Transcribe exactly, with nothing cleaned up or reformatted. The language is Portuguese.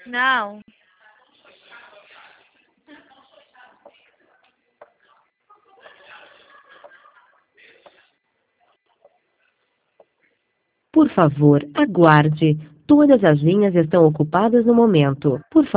Não. Por favor, aguarde. Todas as linhas estão ocupadas no momento. Por favor.